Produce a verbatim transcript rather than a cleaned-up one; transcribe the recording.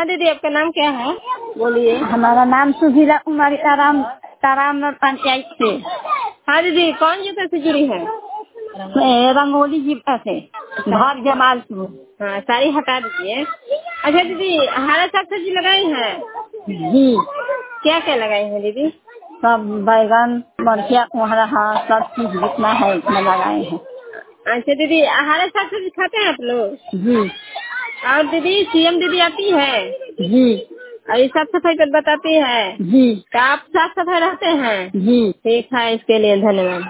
हाँ दीदी, आपका नाम क्या है? बोलिए। हमारा नाम सुधीरा कुमारी ताराम ताराम पंचायत से। हाँ दीदी, कौन जगह से जुड़ी है? रंगोली जी से भाग जमालपुर। हाँ, सारी हटा दीजिए। अच्छा दीदी, हरा साग सब्जी लगाई है? जी। क्या क्या लगाई है दीदी? सब बैगन मरचा कोहरा सब चीज जितना है इतना लगाए हैं। अच्छा दीदी, हरा साग सब्जी खाते हैं आप लोग? जी। और दीदी, सीएम दीदी आती है? जी। और ये साफ सफाई पर बताती है? जी। क्या आप साफ सफाई रहते हैं? जी। ठीक है, इसके लिए धन्यवाद।